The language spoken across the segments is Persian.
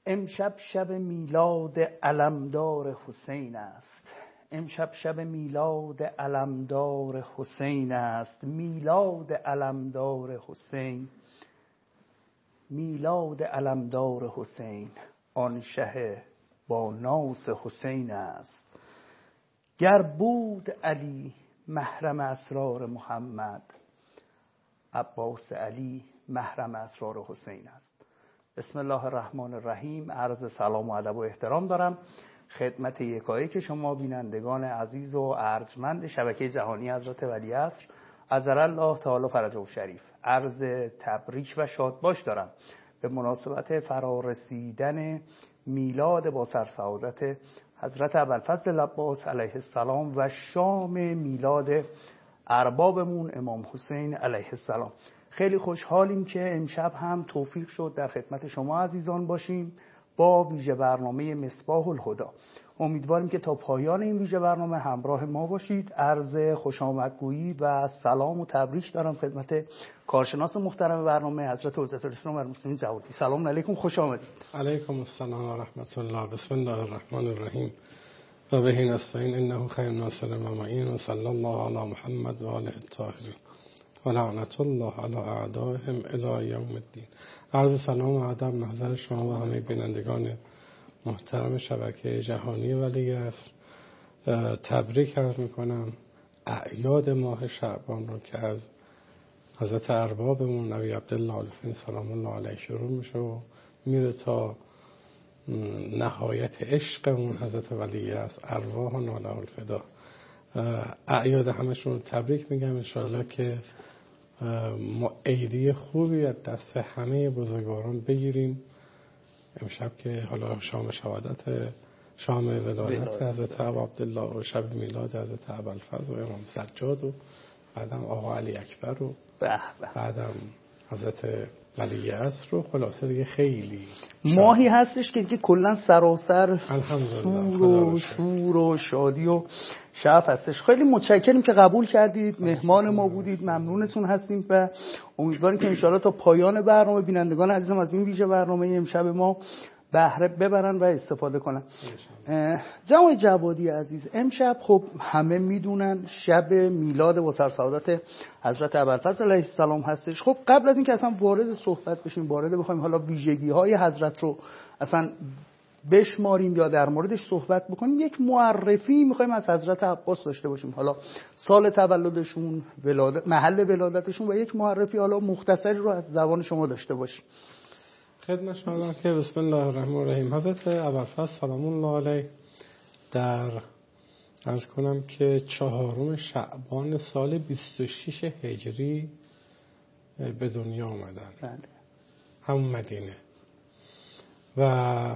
امشب شب میلاد علمدار حسین است. امشب شب میلاد علمدار حسین است. میلاد علمدار حسین، میلاد علمدار حسین، آن شه با ناس حسین است. گر بود علی محرم اسرار محمد، عباس علی محرم اسرار حسین است. بسم الله الرحمن الرحیم. عرض سلام و ادب و احترام دارم خدمت یکایک شما بینندگان عزیز و ارجمند شبکه جهانی حضرت ولیعصر عجل الله تعالی فرجه الشریف. عرض تبریک و شادباش دارم به مناسبت فرارسیدن میلاد با سرسعادت حضرت ابوالفضل العباس علیه السلام و شام میلاد اربابمون امام حسین علیه السلام. خیلی خوشحالیم که امشب هم توفیق شد در خدمت شما عزیزان باشیم با ویژه برنامه مصباح الهدی. امیدواریم که تا پایان این ویژه برنامه همراه ما باشید. عرض خوش آمدگویی و سلام و تبریک دارم خدمت کارشناس محترم برنامه حضرت حجت الاسلام و المسلمین جوادی. سلام علیکم، خوش آمدید. علیکم السلام و رحمت الله. بسم الله الرحمن الرحیم و به نستعین انه خیر ناصر و معین و صلی الله علی محمد و آله الطاهرین و لعنت الله علی اعدائهم الی یوم الدین. عرض سلام و ادب محضر شما و همه بینندگان محترم شبکه جهانی ولیعصر. تبریک عرض میکنم اعیاد ماه شعبان رو که از حضرت اربابمون نبی عبدالله الحسین سلام الله علیه شروع میشه و میره تا نهایت عشقمون حضرت ولیعصر. ارواح و ناله الفدا. اعیاد همشون رو تبریک میگم. انشاءالله که ما عیدی خوبی از دست همه بزرگواران بگیریم امشب که حالا شام شهادت، شام ولادت حضرت ابا عبدالله و شب میلاد حضرت ابوالفضل و امام سجاد و بعدم آقا علی اکبر و بعدم حضرت ولیعصر رو. خلاصه دیگه خیلی ماهی هستش که کلا سراسر الحمدلله شور و شادی و شعف هستش. خیلی متشکریم که قبول کردید، مهمان ما بودید، ممنونتون هستیم و امیدواریم که انشاءالله تا پایان برنامه بینندگان عزیزم از این ویژه برنامه امشب ما بهره ببرن و استفاده کنن. جناب جوادی عزیز، امشب خب همه میدونن شب میلاد با سرسعادت حضرت ابوالفضل علیه السلام هستش. خب قبل از اینکه اصلا وارد صحبت بشیم، وارد بخوایم حالا ویژگی های حضرت رو اصلا بشماریم یا در موردش صحبت بکنیم، یک معرفی میخوایم از حضرت عباس داشته باشیم. حالا سال تولدشون، محل ولادتشون و یک معرفی حالا مختصری رو از زبان شما داشته باشیم. خدمت شما که بسم الله الرحمن الرحیم. حضرت ابوالفضل سلام الله علیه در عرض کنم که 4 شعبان سال 26 هجری به دنیا آمدن. بله. همون مدینه و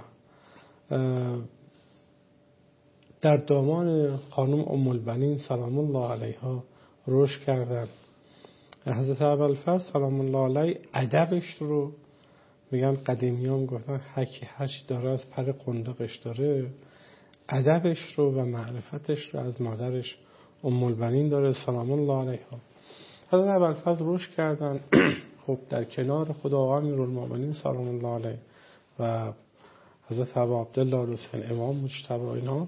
در دامان خانم ام البنین سلام الله علیها رشد کردن. حضرت ابوالفضل سلام الله علیه ادبش رو میگن، قدیمیان گفتن هکی هش داره از پر قندقش داره. ادبش رو و معرفتش رو از مادرش ام البنین داره سلام الله علیها. حضرت ابوالفضل رشد کردن خب در کنار خدا آقا امیرالمومنین سلام الله علیه و حضرت ابا عبدالله الحسین امام مجتبی اینا.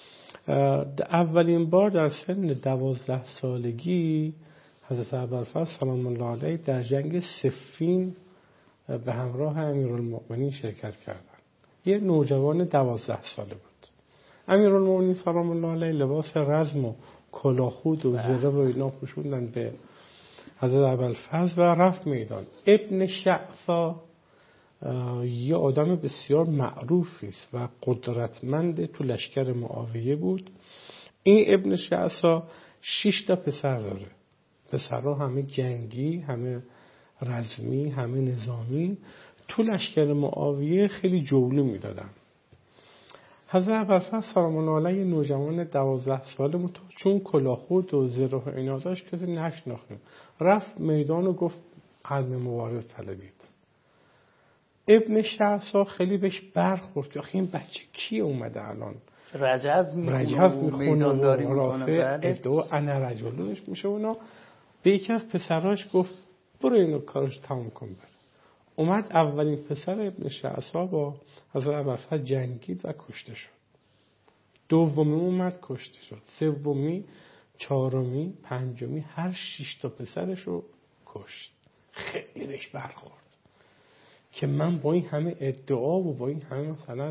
اولین بار در سن 12 سالگی حضرت ابوالفضل سلام الله علیه در جنگ صفین به همراه امیرالمومنین شرکت کردن. یه نوجوان 12 ساله بود. امیرالمومنین سلام الله علیه لباس رزم و کلاهخود و زره و اینا پوشوندن به حضرت ابوالفضل و رفت میدان. ابن شعثا یه آدم بسیار معروفی است و قدرتمند تو لشکر معاویه بود. این ابن شعثا 6 تا پسر داره. پسرها همه جنگی، همه رزمی، همه نظامی. تو لشکر معاویه خیلی جولو میدادن. حضرت ابوالفضل سلام الله علیه نوجوان 12 ساله بود، چون کلاهخود و زره و اینا داشت کسی نشناخت. رفت میدان و گفت علم مبارز طلبید. ابن شعثا خیلی بهش برخورد که آخه این بچه کی اومده الان رجز میخونه و رافع ادو انا رجلش میشه. اونا به یکی از پسراش گفت برو اینو کارش تمام کن بره. اومد اولین پسر ابن شعثا با حضرت ابوالفضل جنگید و کشته شد. دومی اومد کشته شد. سومی، چهارمی، پنجمی، هر 6 تا پسرش رو کشت. خیلی بهش برخورد که من با این همه ادعا و با این همه مثلا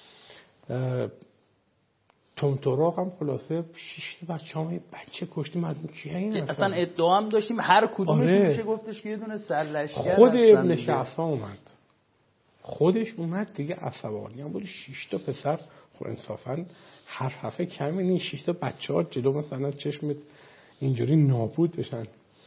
تمتراغم خلاصه 6 تا بچه کشتیم. مردم کیه این اصلا ادعا هم داشتیم هر کدومش میشه گفتش که یه دونه سرلشکر خود ابن شعثا اومد، خودش اومد دیگه عصبانی هم بود. 6 تا پسر خب انصافا حرفه کمی نیست. 6 تا بچه‌ها جلو مثلا چشمت اینجوری نابود بشن.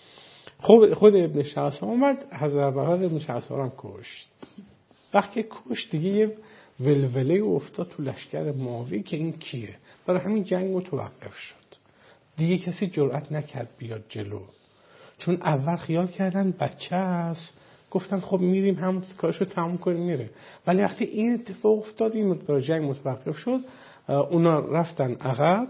خود ابن شعثا اومد حضرت ابن شعثا هم کشت. وقتی کشت دیگه یه ولوله افتاد تو لشکر معاویه که این کیه. برای همین جنگ متوقف شد. دیگه کسی جرئت نکرد بیاد جلو، چون اول خیال کردن بچه است، گفتن خب میریم هم کارشو تموم کنیم میره. ولی وقتی این اتفاق افتاد این مقدار جنگ متوقف شد، اونا رفتن عقب.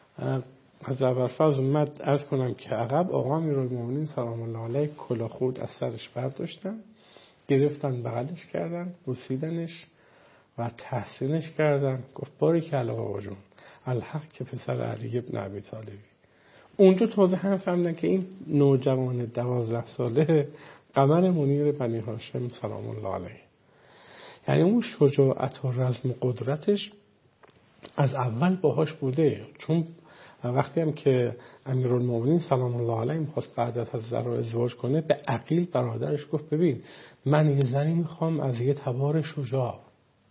از ابوالفضل اومد عرض کنم که عقب آقا امیرالمومنین سلام الله علیه کلاه خود از سرش برداشتن، گرفتن بغلش کردن، بوسیدنش و تحسینش کردن. گفت باریکلا بابا جون، الحق که پسر علی ابن ابی طالبی. اونجا تازه هم فهمیدن که این نوجوان 12 ساله قمر منیر بنی هاشم سلام الله علیه. یعنی اون شجاعت و رزم قدرتش از اول باهاش بوده. چون وقتی هم که امیرالمومنین سلام الله علیه می‌خواست بعد از حضرت رو ازدواج کنه، به عقیل برادرش گفت ببین من یه زنی میخوام از یه تبار شجاع،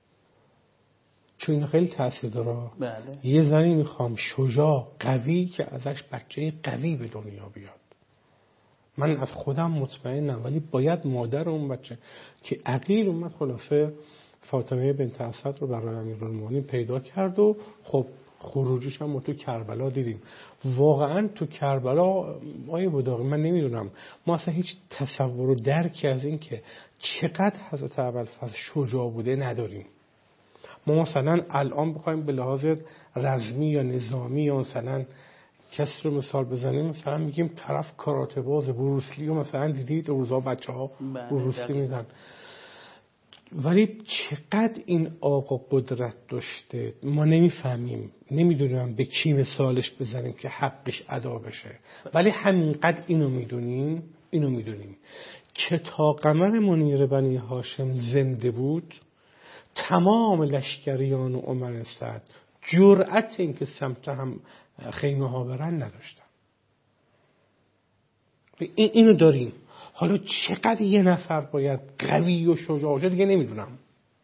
چون این خیلی تأثیر داره. بله. یه زنی میخوام شجاع قوی که ازش بچه قوی به دنیا بیاد. من از خودم مطمئنم ولی باید مادر اون بچه که عقیل اومد خلاصه فاطمه بنت اسد رو برای امیرالمومنین پیدا کرد و خب خروجش هم تو کربلا دیدیم. واقعا تو کربلا آیه بوداقی من نمیدونم، ما اصلا هیچ تصور و درکی از این که چقدر حضرت ابوالفضل شجاع بوده نداریم. ما مثلا الان بخوایم به لحاظ رزمی یا نظامی یا مثلا کس رو مثال بزنیم، مثلا میگیم طرف کاراته باز بروسلی رو مثلا دیدید روزا بچه ها بروسلی میدن. ولی چقدر این آقا قدرت داشته ما نمیفهمیم، نمیدونم به کی مثالش بزنیم که حقش ادا بشه. ولی همینقدر اینو میدونیم که تا قمر منیر بنی هاشم زنده بود تمام لشکریان و عمر سعد جرأت این که سمت هم خیمه ها برن نداشتن. اینو داریم. حالا چقدر یه نفر باید قوی و شجاع باشه دیگه نمیدونم.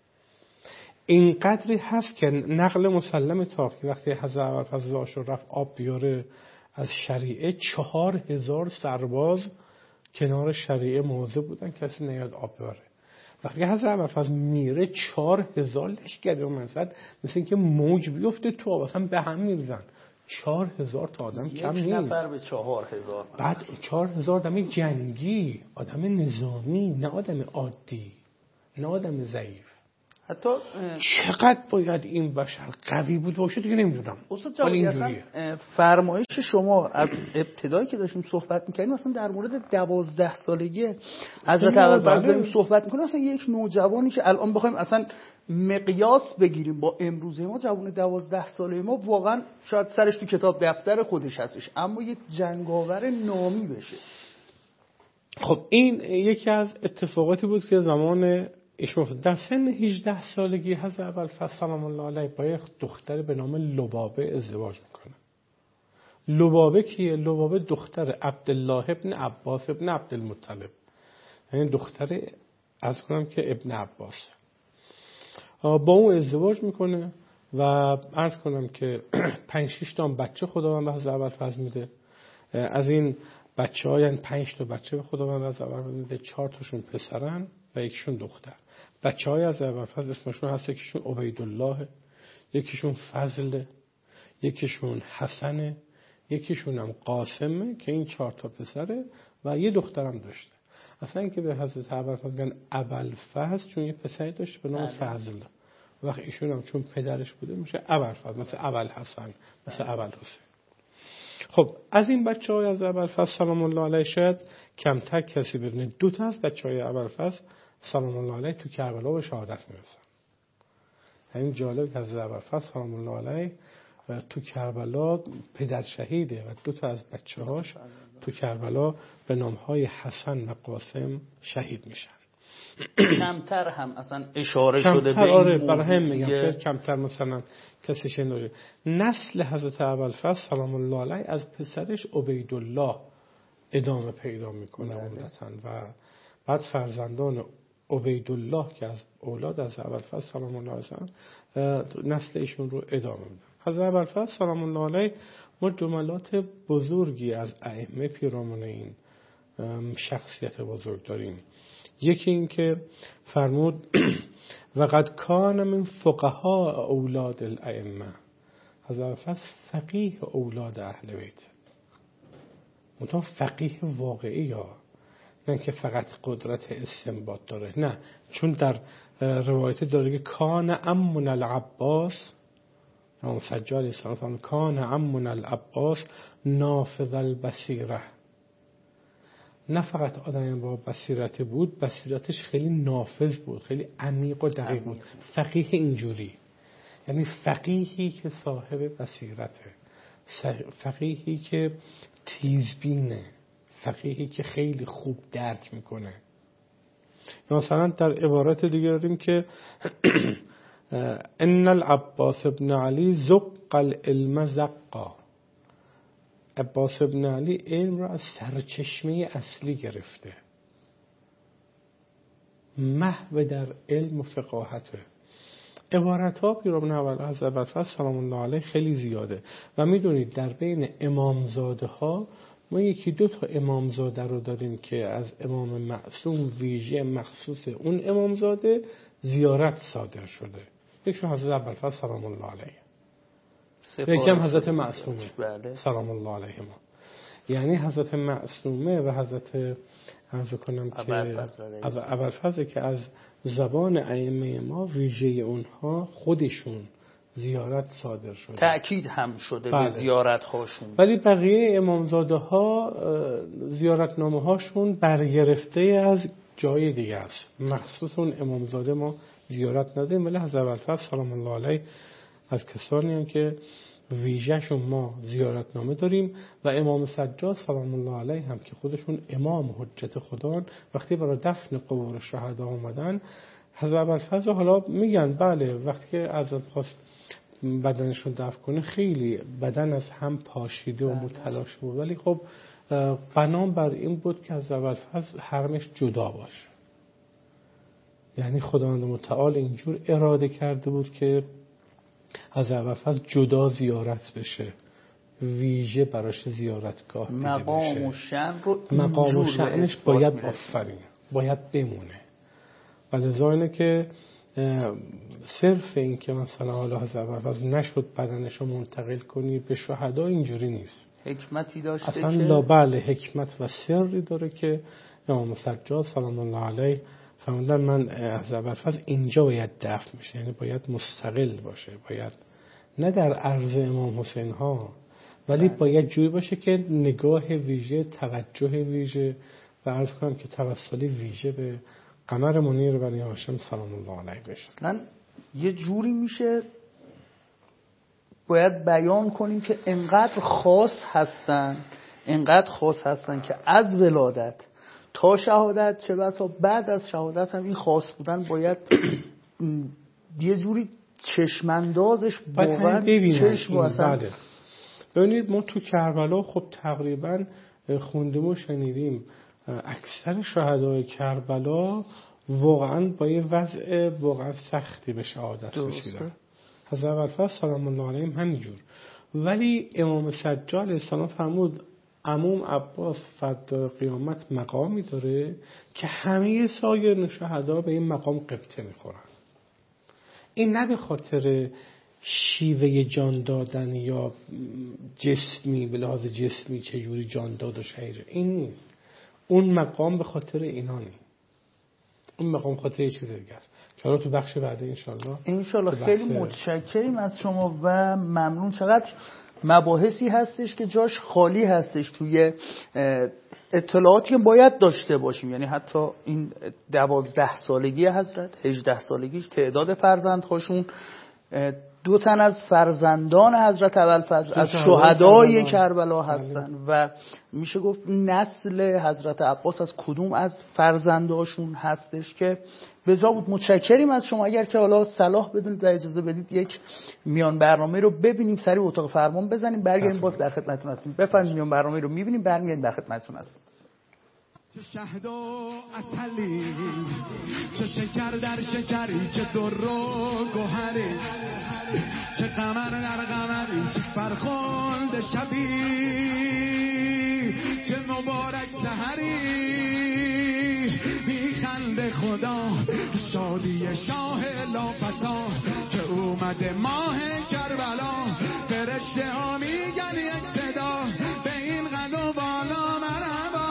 اینقدری هست که نقل مسلم تاریخی وقتی حضرت ابوالفضل آشور رفت آب بیاره از شریعه 4000 سرباز کنار شریعه موضع بودن کسی نیاد آب بیاره. وقتی حضرت ابوالفضل میره 4000 لشکر اومد مثل اینکه موج بیفته تو آب اصلا به هم میریزن. 4000 تا آدم کم نیست. یک نفر به 4000. بعد 4000 آدم جنگی، آدم نظامی، نه آدم عادی، نه آدم ضعیف. حتی چقدر باید این بشر قوی بود باشه دیگه نمیدونم. استاد جوادی اصلا فرمایش شما از ابتدایی که داشتیم صحبت می‌کردیم مثلا در مورد 12 سالگی حضرت ابوالفضل داریم صحبت می‌کنیم. مثلا یک نوجوانی که الان بخوایم اصلا مقیاس بگیریم با امروزه ما، جوان 12 ساله ما واقعا شاید سرش تو کتاب دفتر خودش هستش اما یک جنگاور نامی بشه. خب این یکی از اتفاقاتی بود که زمان ایشون در سن 18 سالگی حضرت ابوالفضل سلام الله علیه با یک دختر به نام لبابه ازدواج میکنه. لبابه کیه؟ لبابه دختر عبدالله ابن عباس ابن عبدالمطلب، یعنی دختر از کنم که ابن عباس. با اون ازدواج میکنه و عرض کنم که 5-6 تا بچه خداوند به حضرت ابوالفضل میده. از این بچه ها یعنی 5 تا بچه به خداوند به حضرت ابوالفضل میده، 4 تاشون پسرن و یکیشون دختر. بچه های از ابوالفضل اسمشون هست یکیشون عبیدالله، یکیشون فضل، یکیشون حسن، یکیشون هم قاسمه که این 4 تا پسره و یه دخترم داشته. اصلا که به حضرت ابوالفضل میگن ابوالفضل چون یه پسری داشته به نام فضل. وقت ایشون هم چون پدرش بوده میشه ابوالفضل، مثل ابوالحسن، مثل ابوالحسین. خب از این بچه‌های از ابوالفضل سلام الله علیه شاید کمتر کسی بدونه. 2 تا از بچه‌های ابوالفضل سلام الله علیه تو کربلا به شهادت میرسن. یعنی جالب که حضرت ابوالفضل سلام الله علیه تو کربلا پدر شهیده و 2 تا از بچه‌هاش تو کربلا به نام‌های حسن و قاسم شهید میشن. کمتر هم اصلا اشاره شده به این آره موضوع. برای هم میگم شاید کمتر مثلا کسی شنیده. نسل حضرت ابوالفضل سلام الله علیه از پسرش عبیدالله ادامه پیدا میکنه عمدتاً و بعد فرزندان عبیدالله که از اولاد از ابوالفضل سلام الله علیه نسل ایشون رو ادامه میدن. حضرت ابوالفضل سلام الله علیه ما جملات بزرگی از ائمه پیرامون این شخصیت بزرگ داریم. یکی این که فرمود وقد کان من فقهاء اولاد الائمه، حضرت ابوالفضل فقیه اولاد اهل بیت، منتها فقیه واقعی ها، نه که فقط قدرت استنباط داره، نه، چون در روایت داره که کان عمنا العباس، امام سجاد علیه السلام کان عمنا العباس نافذ البصیره، نه فقط آدم با بصیرت بود، بصیرتش خیلی نافذ بود، خیلی عمیق و دقیق بود. فقیه اینجوری یعنی فقیهی که صاحب بصیرته، فقیهی که تیزبینه، فقیهی که خیلی خوب درک میکنه. مثلا در عبارت دیگه داریم که ان العباس ابن علی زق العلم زقا، عباس ابن علی علم را از سرچشمه اصلی گرفته، محو در علم و فقاهته. عبارت ها پیرامون حضرت ابوالفضل سلام الله علیه خیلی زیاده و میدونید در بین امامزاده ها ما 1-2 تا امامزاده رو داریم که از امام معصوم ویژه مخصوص اون امامزاده زیارت صادر شده. یکشون حضرت ابوالفضل سلام الله علیه، یکی هم حضرت معصومه سلام الله علیه ما. یعنی حضرت معصومه و حضرت عرض کنم که ابوالفضل که از زبان ائمه ما ویژه اونها خودشون زیارت صادر شده، تأکید هم شده به زیارت هاشون. ولی بقیه امامزاده ها زیارتنامه هاشون برگرفته از جای دیگه است، مخصوص اون امامزاده ما زیارت نداریم. ولی حضرت ابوالفضل سلام الله علیه از کسانی هستند که ویژه‌شون ما زیارتنامه داریم و امام سجاد سلام الله علیه هم که خودشون امام حجت خدان وقتی برای دفن قبور شهدا اومدن، حضرت ابوالفضل حالا میگن بله وقتی که حضرت خواست بدنشون دفن کنه خیلی بدن از هم پاشیده و متلاش بود، ولی خب بنا بر این بود که حضرت ابوالفضل حرمش جدا باشه. یعنی خداوند متعال اینجور اراده کرده بود که حضرت ابوالفضل جدا زیارت بشه، ویژه براش زیارتگاه دیده بشه. مقام و شأن رو مقام و شأنش باید باید بمونه. ولذا اینه که صرف این که مثلا حالا حضرت ابوالفضل نشد بدنش رو منتقل کنی به شهدا اینجوری نیست. حکمتی داشته اصلا بله حکمت و سری داره که امام سجاد سلام الله علیه فرمودن من حضرت ابوالفضل اینجا باید دفن بشه، یعنی باید مستقل باشه، باید نه در عرض امام حسین ها، ولی باید جوی باشه که نگاه ویژه، توجه ویژه و عرض کنم که توسلی ویژه به قمر منیر بنی هاشم سلام الله علیه بشه. اصلا یه جوری میشه باید بیان کنیم که انقدر خاص هستن که از ولادت تا شهادت، چه بسا بعد از شهادت هم این خاص بودن باید یه جوری چشماندازش واقعا چشم اصلا. ببینید ما تو کربلا خب تقریبا خوندیم و شنیدیم اکثر شهدای کربلا واقعا با یه وضع واقعا سختی به شهادت رسیدن. حضرت ابوالفضل سلام الله علیه همینجور. ولی امام سجاد علیه السلام فرمود عموم عباس فردا قیامت مقامی داره که همه سایر شهدا به این مقام قبطه میخورن. این نه به خاطر شیوه جان دادن یا جسمی، به لحاظ جسمی چجوری جان داد و شهیده، این نیست. اون مقام به خاطر اینا نیست، اون مقام خاطر یه چیز دیگه است که حالا تو بخش بعدی انشالله خیلی متشکریم از شما و ممنون. چقدر مباحثی هستش که جاش خالی هستش توی اطلاعاتی که باید داشته باشیم. یعنی حتی این 12 سالگی حضرت، 18 سالگیش، تعداد فرزندهاشون، 2 تن از فرزندان حضرت ابوالفضل از شهدای کربلا هستن و میشه گفت نسل حضرت عباس از کدوم از فرزنداشون هستش که بجا بود. متشکریم از شما. اگر که حالا صلاح بدونید و اجازه بدید یک میان برنامه رو ببینیم، سریع اتاق فرمان بزنیم، برگردیم باز در خدمتتون هستیم. بفرمایید میان برنامه رو میبینیم، برمیگردیم در خدمتتون هستیم. چه شهد و عسلی، چه شکر در شکری، چه در و گوهری، چه قمر در قمری، چه فرخنده شبی، چه مبارک سحری، بی خنده خدا شادی شاه لافتا که اومده ماه کربلا. فرشته ها میگن یک صدا به این قد و بالا مرحبا.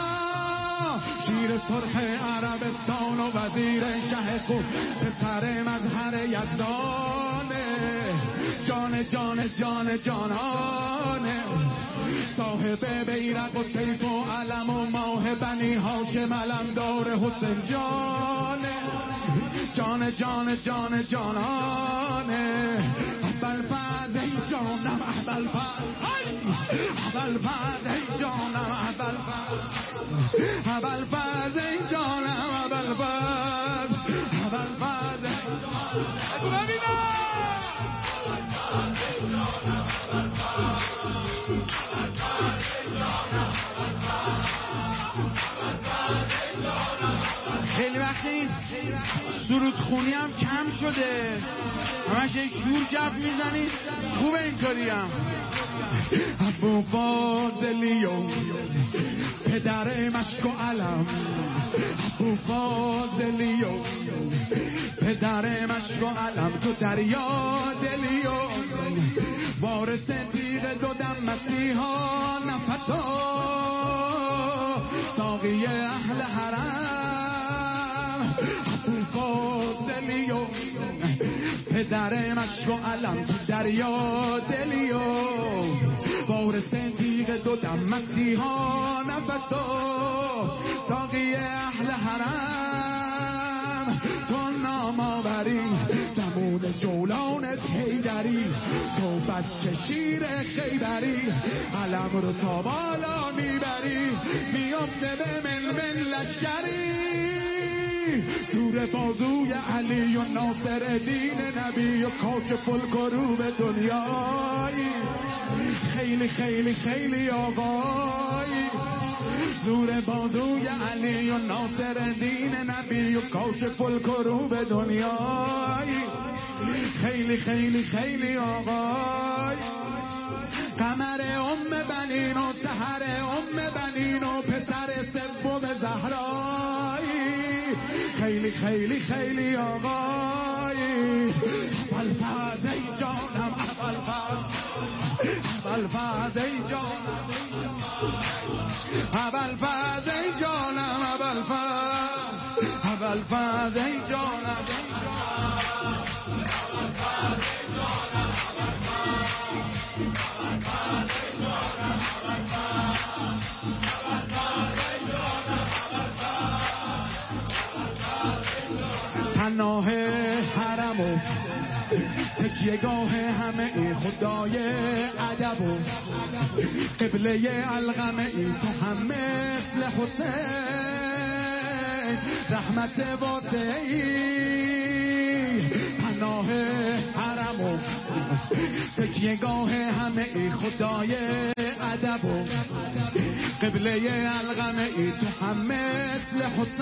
شیر سرخ عربستان و وزیر شه خوب پسر مظهر یزدانه، جان جان جان جانانه، صاحب بیرق و سیف و علم و ماه بنی هاشم علمدار حسین جانه، جان جان جان جانانه. ابوالفضل ای جانم ابوالفضل، ابوالفضل ای جانم ابوالفضل، ابوالفضل ای جانم ابوالفضل، ابوالفضل بگو ببینم. خیلی وقتی سرود خونی هم کم شده، همش یک شور جف میزنید. خوبه اینطوری هم. ابوالفضلیو پدر مشک و علم، ابوالفضلیو پدر مشک و علم، تو دریا دلیو وارث تیغ دو دم مسیحا نفسا، ساقی اهل حرم. ابوالفضلیو پدر مشک و علم، تو دریا دلیو وارث تیغ دو دم مسیحا نفسا، ساقی اهل حرم. تو نام آوری زمون جولانت حیدری، تو بچه شیر خیبری، علم رو تا بالا میبری، میفته به من لشکری. دور بازوی علی و ناصر دین نبی و کاشف الکروب دنیایی، خیلی خیلی خیلی آقایی. زور بازوی علی و ناصر دین نبی و کاشف الکروب دنیایی، خیلی خیلی خیلی آقایی. قمر بنین و سحر بنین و پسر سوم زهرایی، خیلی خیلی خیلی آقایی. ابوالفضل ای جانم ابوالفضل، ابوالفضل ای جانم، ابوالفضل ای جانم ابوالفضل، ابوالفضل ای جانم. پناه حرم و تکیهگاه همه خدای ادب و قبله الغمه ای، تو هم مثل حسین رحمت واسعی. پناه حرم و تکیهگاه همه خدای ادب و قبله الغمه ای، تو هم مثل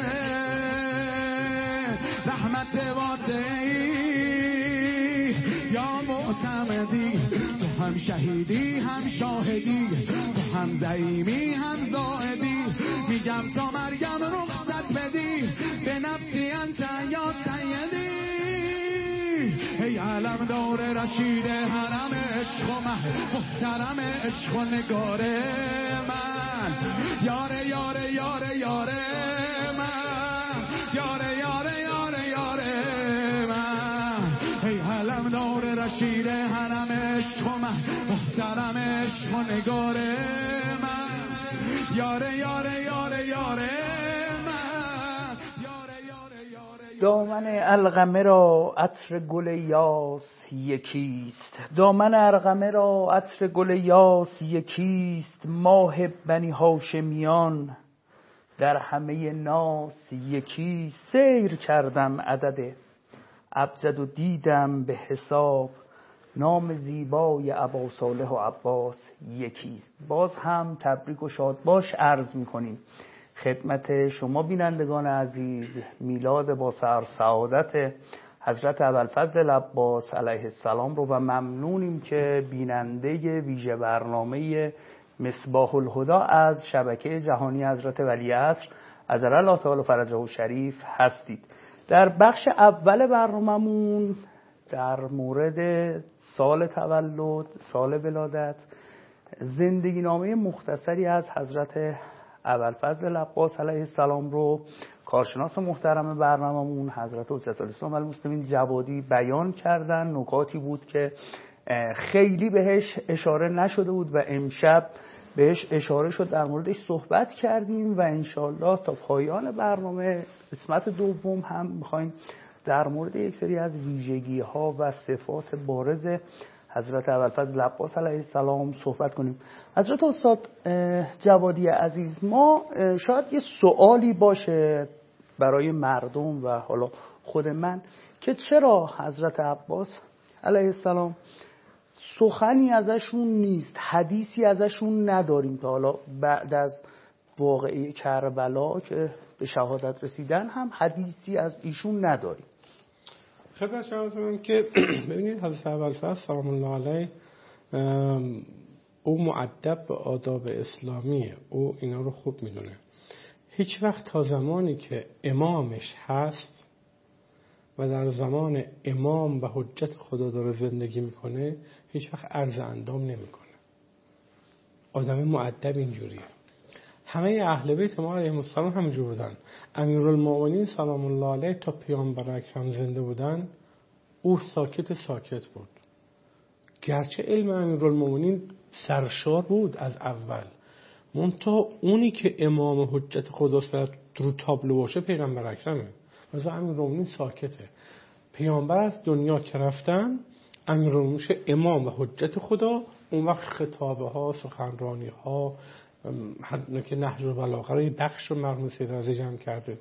حسین رحمت واسعی. یا معتمدی تو هم شهیدی هم شاهدی، تو هم زعیمی هم زاهدی، میگم تا مریم رخصت بدی، به نفسی انت یا سیدی. ای علمدار رشید حرم عشق و محترم عشق و نگار من، یاره یاره یاره یاره من، یاره یاره یاره یاره من. ای علمدار رشید حرم عشق عشق و من محترم عشق و نگار من یاره یاره یاره یاره من یاره یاره یاره. دامن القمه را عطر گل یاس یکیست، دامن ارقمه را عطر گل یاس یکیست. ماه بنی هاشمیان در همه ناس یکی. سیر کردم عدد ابجد و دیدم به حساب نام زیبای ابا صالح و عباس یکیست. باز هم تبریک و شاد باش عرض می‌کنیم خدمت شما بینندگان عزیز میلاد با سعادت حضرت ابوالفضل عباس علیه السلام رو و ممنونیم که بیننده ویژه برنامه مصباح الهدی از شبکه جهانی حضرت ولیعصر عجل الله تعالی فرجه الشریف هستید. در بخش اول برنامه‌مون در مورد سال تولد، سال ولادت، زندگی نامه مختصری از حضرت ابوالفضل عباس علیه السلام رو کارشناس محترم برنامه‌مون حضرت حجت الاسلام والمسلمین جوادی بیان کردن. نکاتی بود که خیلی بهش اشاره نشده بود و امشب بهش اشاره شد، در موردش صحبت کردیم و انشالله تا پایان برنامه قسمت دوم هم میخوایم در مورد یک سری از ویژگی ها و صفات بارز حضرت ابوالفضل عباس علیه السلام صحبت کنیم. حضرت استاد جوادی عزیز، ما شاید یه سوالی باشه برای مردم و حالا خود من که چرا حضرت عباس علیه السلام سخنی ازشون نیست، حدیثی ازشون نداریم تا حالا بعد از واقعه کربلا که به شهادت رسیدن هم حدیثی از ایشون نداریم. خدمت شما هستم که ببینید حضرت ابوالفضل سلام الله علیه او مؤدب به آداب اسلامیه، او اینا رو خوب میدونه. هیچ وقت تا زمانی که امامش هست و در زمان امام و حجت خدا داره زندگی میکنه هیچ وقت عرض اندام نمیکنه. آدم مؤدب اینجوریه. همه اهل بیت ما علیهم السلام همینجور بودن. امیرالمومنین سلام الله علیه تا پیامبر اکرم زنده بودن او ساکت بود. گرچه علم امیرالمومنین سرشار بود از اول، منتها اونی که امام حجت خداست و رو تابلو باشه پیغمبر اکرمه. مثلا امیرالمومنین ساکته. پیامبر از دنیا که رفتن امیرالمومنین امام و حجت خدا، اون وقت خطابه ها، سخنرانی ها، حتی که نهج البلاغه رو بخش رو مرحوم سید رضی جمع کرده.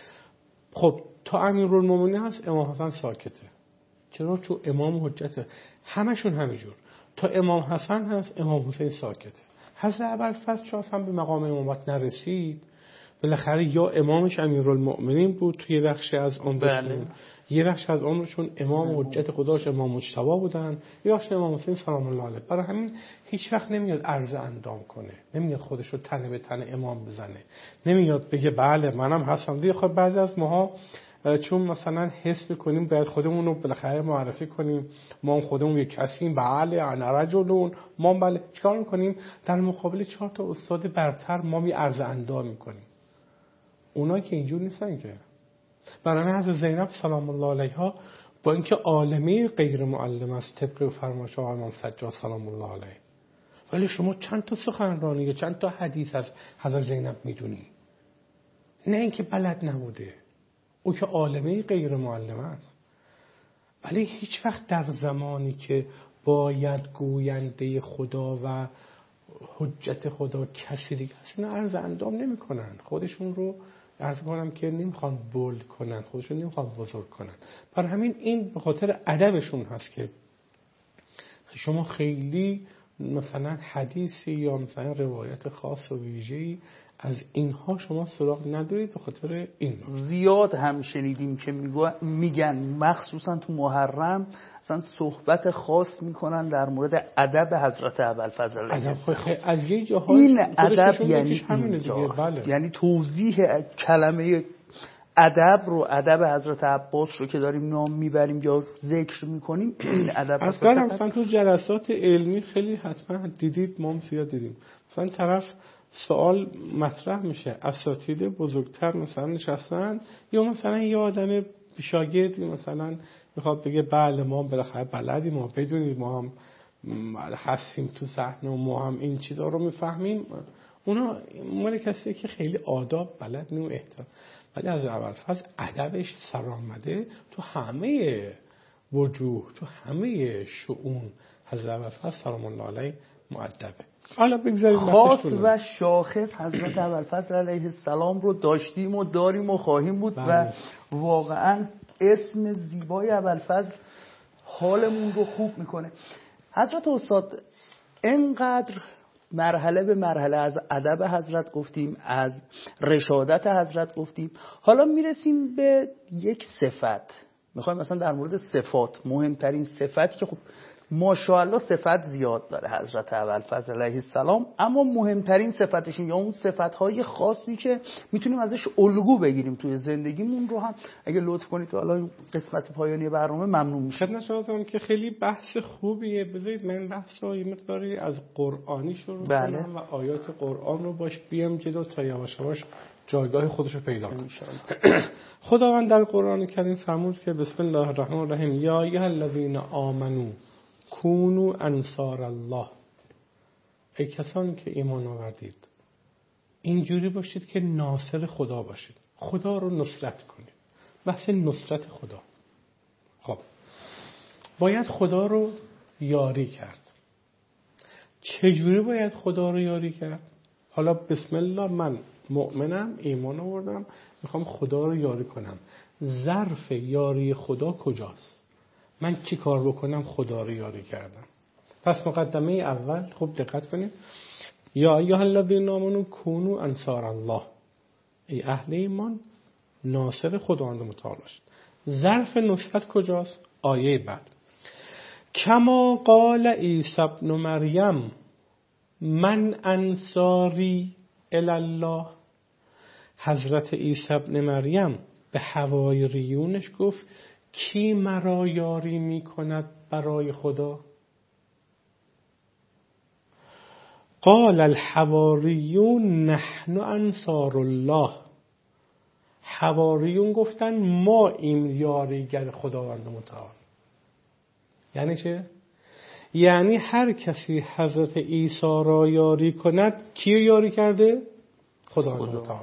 خب تا امیرالمومنین هست امام حسن ساکته. چرا؟ چون امام حجته. همشون همینجور. تا امام حسن هست امام حسین ساکته. حضرت ابوالفضل چون اصلا به مقام امامت نرسید، بالاخره یا امامش امیرالمؤمنین بود توی بخش از عمرشون، یه بخش از عمرشون امام حجت خداش امام مجتبی بودن، یه بخش امام حسین سلام الله علیه. برای همین هیچ وقت نمیاد عرض اندام کنه، نمیاد خودش رو تنه به تنه امام بزنه، نمیاد بگه بله منم هستم. دیگه خب بعضی از ماها چون مثلا حس میکنیم باید خودمون رو بالاخره معرفی کنیم، ما خودمون یک کسیم، بله انا رجلون، ما بله، چیکار میکنیم؟ در مقابل 4 تا استاد برتر ما می عرض اندام میکنیم. اونا که اینجور نیستن که. برای حضرت زینب سلام الله علیها با اینکه عالمه غیر معلم است طبق فرمایش امام سجاد سلام الله علیه، ولی شما چند تا سخنرانی یا چند تا حدیث از حضرت زینب میدونی؟ نه اینکه بلد نبوده، او که عالمه غیر معلم است. ولی هیچ وقت در زمانی که باید گوینده خدا و حجت خدا کسی دیگه اصلا عرض اندام نمی کنن. خودشون رو عرض کنم که نمیخوان بولد کنن، خودشون نمیخوان بزرگ کنن. برای همین این به خاطر ادبشون هست که شما خیلی مثلا حدیثی یا مثلا روایت خاص و ویژه‌ای از اینها شما سراغ ندارید. به خاطر این زیاد هم شنیدیم که میگن مخصوصا تو محرم مثلا صحبت خاص میکنن در مورد ادب حضرت ابوالفضل علیه السلام. این ادب یعنی بله. یعنی توضیح کلمه ادب رو، ادب حضرت عباس رو که داریم نام میبریم یا ذکر میکنیم، این ادب اصلا مثلا تو جلسات علمی خیلی حتما دیدید، ما هم زیاد دیدیم، مثلا طرف سوال مطرح میشه، اساتید بزرگتر مثلا نشستن یا مثلا یه آدم شاگردی مثلا میخواد بگه بله ما بالاخره بلدیم، ما بدونید، ما هم هستیم تو صحنه و ما هم این چیزا رو میفهمیم، اونا مال کسی که خیلی آداب بلد نیم احترام. ولی از ابوالفضل ادبش سرآمده تو همه وجوه، تو همه شؤون. حضرت ابوالفضل سلام الله علیه مؤدبه. حالا بگذاریم خاص و شاخص حضرت ابوالفضل علیه السلام رو داشتیم و داریم و خواهیم بود. بله. و واقعا اسم زیبای ابوالفضل حالمون رو خوب میکنه. حضرت استاد اینقدر مرحله به مرحله از ادب حضرت گفتیم، از رشادت حضرت گفتیم، حالا میرسیم به یک صفت. میخوایم مثلا در مورد صفات، مهمترین صفتی که خب ماشاءالله صفت زیاد داره حضرت ابوالفضل علیه السلام، اما مهمترین صفتش یا اون صفتهای خاصی که میتونیم ازش الگو بگیریم توی زندگیمون رو هم اگه لطف کنید حالا این قسمت پایانی برنامه ممنون میشه. خدمت که خیلی بحث خوبیه. بذارید من بحث رو یه مقداری از قرآنی شروع کنم و آیات قرآن رو باش بیام جلو تا یواش یواش جایگاه خودش رو پیدا کنه. خداوند در قرآن کریم فرمود که بسم الله الرحمن الرحیم یا ایها الذین آمنو کونوا انصار الله. ای کسانی که ایمان آوردید اینجوری باشید که ناصر خدا باشید، خدا رو نصرت کنید. بحث نصرت خدا. خب باید خدا رو یاری کرد. چجوری باید خدا رو یاری کرد؟ حالا بسم الله من مؤمنم، ایمان آوردم، میخوام خدا رو یاری کنم. ظرف یاری خدا کجاست؟ من چی کار بکنم خدا رو یاری کردم؟ پس مقدمه اول خوب دقت کنید. یا ایها الذین آمنوا کونوا انصار الله. ای اهل ایمان ناصر خداوند متعال باشید. ظرف نصرت کجاست؟ آیه بعد کما قال عیسی ابن مریم من انصاری الی الله. حضرت عیسی ابن مریم به حواریونش گفت کی مرا یاری می کند برای خدا؟ قال الحواریون نحن انصار الله. حواریون گفتن ما این یاریگر خداوند متعال. یعنی چه؟ یعنی هر کسی حضرت عیسی را یاری کند کی یاری کرده؟ خداوند متعال.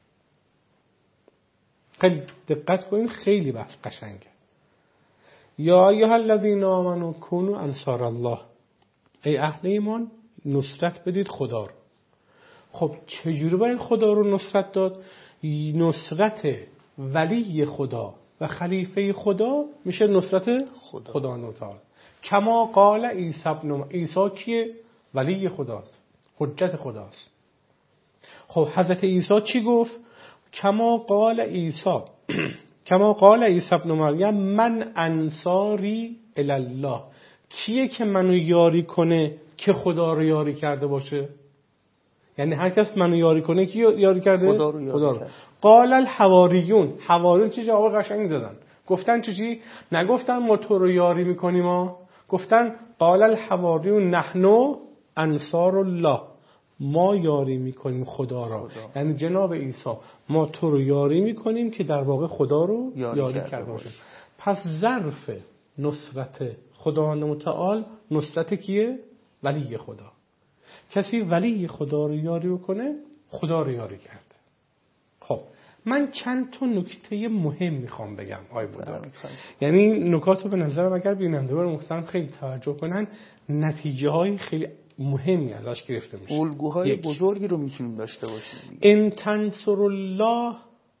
خیلی دقت کنین، خیلی بحث قشنگه. یا ایها الذین آمنوا کونوا انصار الله. ای اهل ایمان نصرت بدید خدا رو. خب چجوری باید خدا رو نصرت داد؟ نصرت ولی خدا و خلیفه خدا میشه نصرت خدا متعال. کما قال عیسی ابن عیسی کیه؟ ولی خداست، حجت خداست. خب حضرت عیسی چی گفت؟ کما قال عیسی کما قال عیسی ابن مریم من انصاری الی الله. کیه که منو یاری کنه که خدا رو یاری کرده باشه؟ یعنی هر کس منو یاری کنه کی یاری کرده؟ خدا رو یاری کرده. قال الحواریون. حواریون چه جواب قشنگی دادن. گفتن چی؟ نگفتن ما تو رو یاری میکنیم ها. گفتن قال الحواریون نحن انصار الله. ما یاری میکنیم خدا را. یعنی جناب عیسی ما تو رو یاری میکنیم که در واقع خدا رو یاری کرده باشه. پس ظرف نصرت خداوند متعال نصرت کیه؟ ولی خدا. کسی ولی خدا رو یاری بکنه خدا رو یاری کرده. خب من چند تا نکته مهم میخوام بگم آی بودار. یعنی نکات رو به نظرم اگر بینندگان محترم خیلی توجه کنن نتیجه های خیلی مهمی ازش گرفته میشه. الگوهای بزرگی رو میتونیم داشته باشیم. ان تنصر الله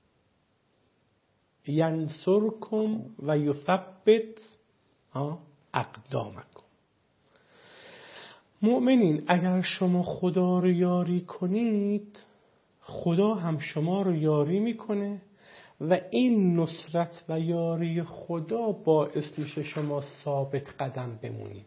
ینصرکم و یثبت اقدامکم. مؤمنین اگر شما خدا رو یاری کنید خدا هم شما رو یاری میکنه و این نصرت و یاری خدا باعث میشه شما ثابت قدم بمونید.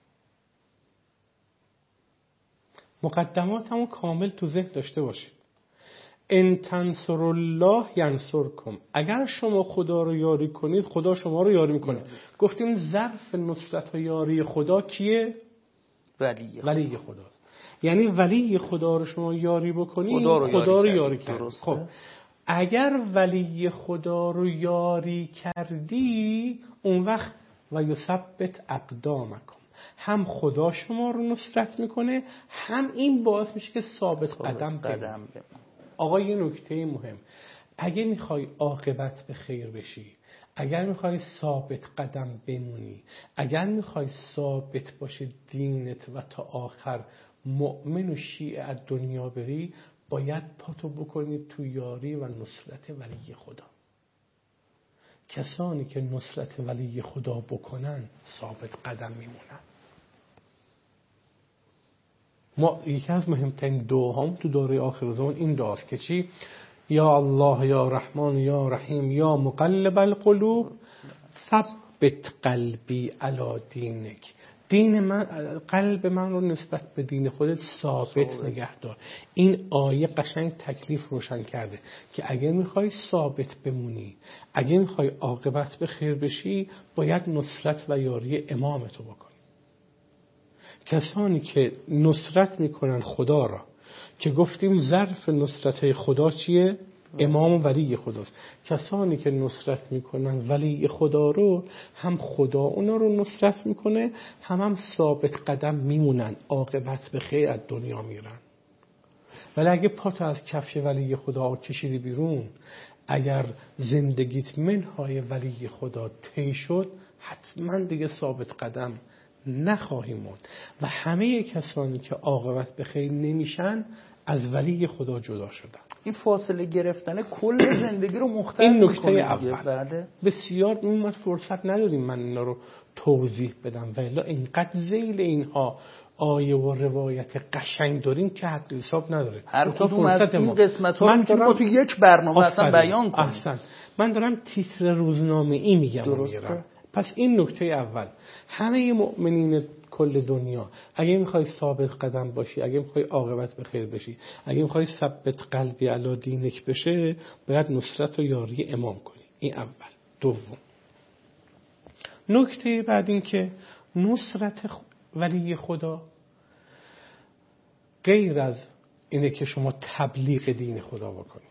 مقدماتمو کامل تو ذهن داشته باشید. ان تنصر الله ینصرکم. اگر شما خدا رو یاری کنید خدا شما رو یاری میکنه. گفتیم ظرف نصرت و یاری خدا کیه؟ ولی خداست. یعنی ولی خدا رو شما یاری بکنید خدا رو یاری کرد. خب اگر ولی خدا رو یاری کردی اون وقت و یثبت اقدامکم هم خدا شما رو نصرت میکنه، هم این باعث میشه که ثابت قدم بمونی. آقا یه نکته مهم، اگه میخوای عاقبت به خیر بشی، اگر میخوای ثابت قدم بمونی، اگر میخوای ثابت باشه دینت و تا آخر مؤمن و شیعه از دنیا بری، باید پاتو بکنی تو یاری و نصرت ولی خدا. کسانی که نصرت ولی خدا بکنن ثابت قدم میمونن. ما یکی از مهمترین دعاهام تو دوره آخر زمان این دعاست که چی؟ یا الله یا رحمان یا رحیم یا مقلب القلوب ثبت قلبی علی دینک. دین من، قلب من رو نسبت به دین خودت ثابت نگه دار. این آیه قشنگ تکلیف روشن کرده که اگه میخوای ثابت بمونی، اگه میخوای عاقبت به خیر بشی، باید نصرت و یاری امامتو بکنی. کسانی که نصرت میکنن خدا را، که گفتیم ظرف نصرت خدا چیه؟ امام و ولی خداست. کسانی که نصرت میکنن ولی خدا رو، هم خدا اونا رو نصرت میکنه، هم ثابت قدم میمونن، عاقبت به خیر از دنیا میرن. ولی اگه پاتو از کفش ولی خدا کشیدی بیرون، اگر زندگیت منهای ولی خدا طی شد، حتما دیگه ثابت قدم نخواهی موند. و همه کسانی که عاقبت به خیر نمیشن از ولی خدا جدا شدن. این فاصله گرفتن کل زندگی رو مختل این میکنه. نکته اول. بله. بسیار اومد فرصت نداریم من اینا رو توضیح بدم، ولی اینقدر ذیل اینها آیه و روایت قشنگ داریم که حد حساب نداره. هر کدوم از این قسمت ها رو ما تو یک برنامه اصلا بیان کنیم. احسن. من دارم تیتر روزنامه ای میگم. درسته. پس این نکته اول، همه مؤمنین کل دنیا اگه میخوای ثابت قدم باشی، اگه میخوای عاقبت به خیر بشی، اگه میخوای ثبت قلبی علی دینک بشه، باید نصرت و یاری امام کنی. این اول. دوم، نکته بعد این که نصرت ولی خدا غیر از اینه که شما تبلیغ دین خدا بکنی.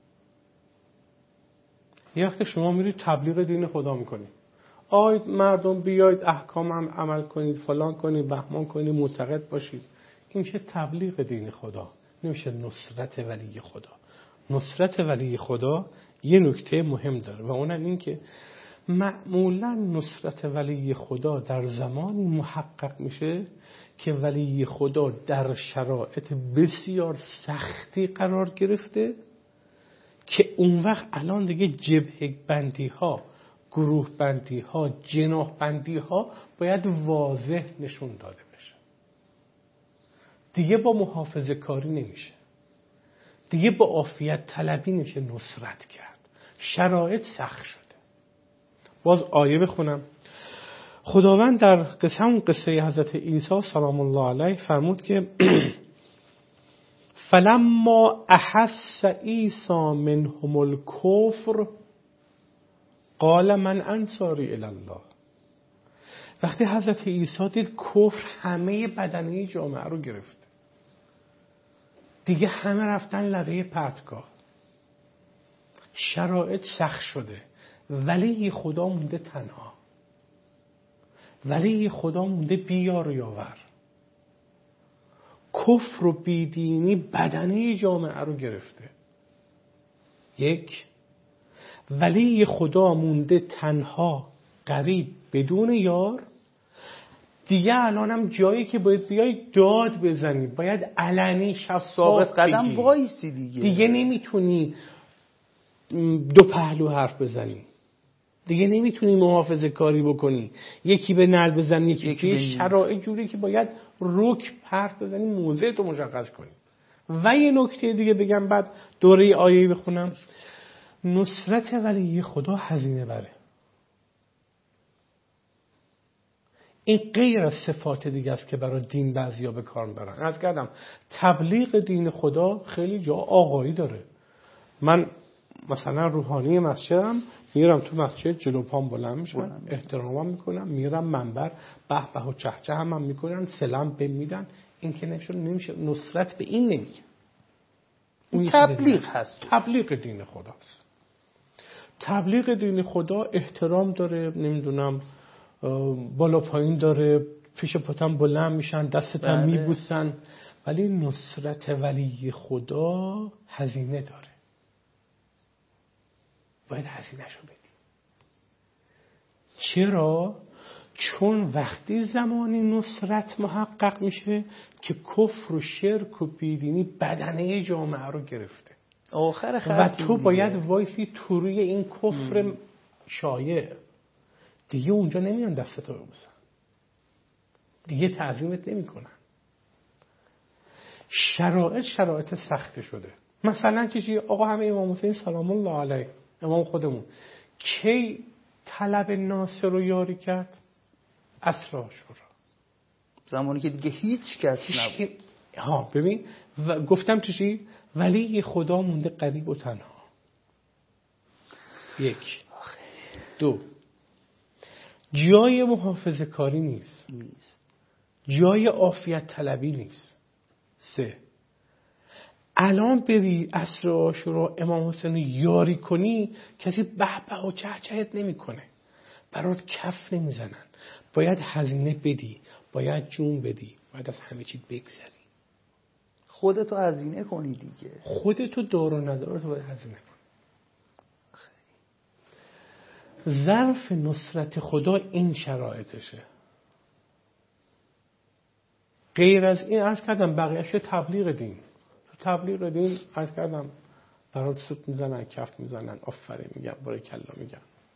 یه وقت شما میری تبلیغ دین خدا میکنی، آید مردم بیاید احکام هم عمل کنید، فلان کنید، بهمان کنید، معتقد باشید. این میشه تبلیغ دین خدا، نمیشه نصرت ولی خدا. نصرت ولی خدا یه نکته مهم داره و اونم این که معمولا نصرت ولی خدا در زمانی محقق میشه که ولی خدا در شرایط بسیار سختی قرار گرفته، که اون وقت الان دیگه جبهه بندی ها، گروه بندی ها، جناح بندی ها باید واضح نشون داده بشه. دیگه با محافظه کاری نمیشه، دیگه با عافیت طلبی نمیشه نصرت کرد. شرایط سخت شده. باز آیه بخونم. خداوند در قصه حضرت عیسی سلام الله علیه فرمود که فلما احس عیسی منهم الکفر قال من انصاری الی الله. وقتی حضرت عیسی دید کفر همه بدنه جامعه رو گرفت، دیگه همه رفتن لبه پرتگاه، شرایط سخت شده، ولی خدا مونده تنها، ولی خدا مونده بیار و یاور. کفر و بیدینی بدنه جامعه رو گرفته. یک، ولی خدا مونده تنها، غریب، بدون یار. دیگه الانم جایی که باید بیای داد بزنی، باید علنی شفاف قدم وایسی دیگه نمیتونی دو پهلو حرف بزنی، دیگه نمیتونی محافظه کاری بکنی، یکی به نل بزنی یکی شرایط جوری که باید رک حرف بزنی، موضع تو مشخص کنی. و یه نکته دیگه بگم بعد دوره آیه بخونم. نصرت ولی خدا هزینه بره. این غیر از صفات دیگه است که برای دین بعضیا به کار میبرن. از کردم تبلیغ دین خدا خیلی جا آقایی داره. من مثلا روحانی مسجدم، میرم تو مسجد جلو پام بلند میشن، احترامم میکنم، میرم منبر به به و چهچه هم میکنن، سلام بهم میدن. این که نمیشه نصرت به این نمیگه. اون تبلیغ هست. تبلیغ دین خداست. تبلیغ دین خدا احترام داره، نمیدونم بالا پایین داره، پیش پاتم بلند میشن، دستتم میبوسن. ولی نصرت ولی خدا هزینه داره، باید هزینه‌شو بدی. چرا؟ چون وقتی زمانی نصرت محقق میشه که کفر و شرک و بیدینی بدنه جامعه رو گرفته و تو باید وایسی تو روی این کفر شایع. دیگه اونجا نمیان دستتو ببوسن، دیگه تعظیمت نمی کنن. شرایط سخت شده. مثلا چیزی آقا همه امام حسین سلام الله علیه، امام خودمون کی طلب ناصر رو یاری کرد؟ عصر عاشورا، زمانی که دیگه هیچ کس نبود. ببین گفتم چیزی ولی خدا مونده غریب و تنها. 1 2 جای محافظه کاری نیست. جای عافیت طلبی نیست. 3 الان بری عصر عاشورا امام حسین یاری کنی، کسی به به و چهچهت نمی کنه، برات کف نمی زنن. باید هزینه بدی، باید جون بدی، باید از همه چی بگذری. خودتو هزینه کنی دیگه. خودتو دار و ندارت باید هزینه کنی. ظرف نصرت خدا این شرایطشه. غیر از این عرض کردم بقیه‌اش تبلیغ دین. تبلیغ دین عرض کردم برات سوت میزنن، کف میزنن، آفرین میگن، بارکالله میگن.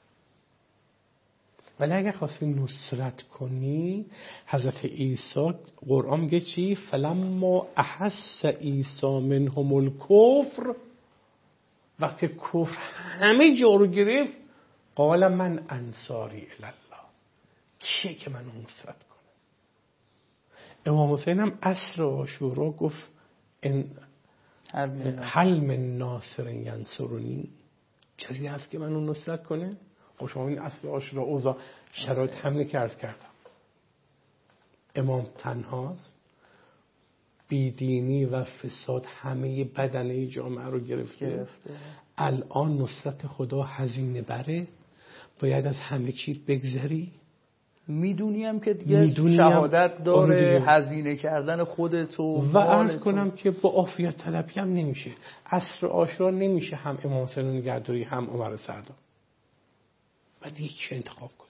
ولی اگه خواستی نصرت کنی، حضرت عیسی قرآن میگه چی؟ فلما احس عیسی منهم الکفر، وقتی کفر همه جا رو گرفت، قال من انصاری الله، کیه که منو نصرت کنه؟ امام حسین هم عصر عاشورا گفت هل من ناصر ینصرنی، کسی هست که منو نصرت کنه؟ خب شما این عصر عاشورا اوضاع شرایط حمله که عرض کردم، امام تنهاست، بیدینی و فساد همه بدنه جامعه رو گرفته. الان نصرت خدا هزینه بره، باید از همه چیز بگذری. میدونیم که دیگه شهادت داره، هزینه کردن خودت و عرض کنم که با عافیت طلبی هم نمیشه. عصر عاشورا نمیشه هم امام حسین نگهداری هم عمر سردار. باید یکی انتخاب کنی.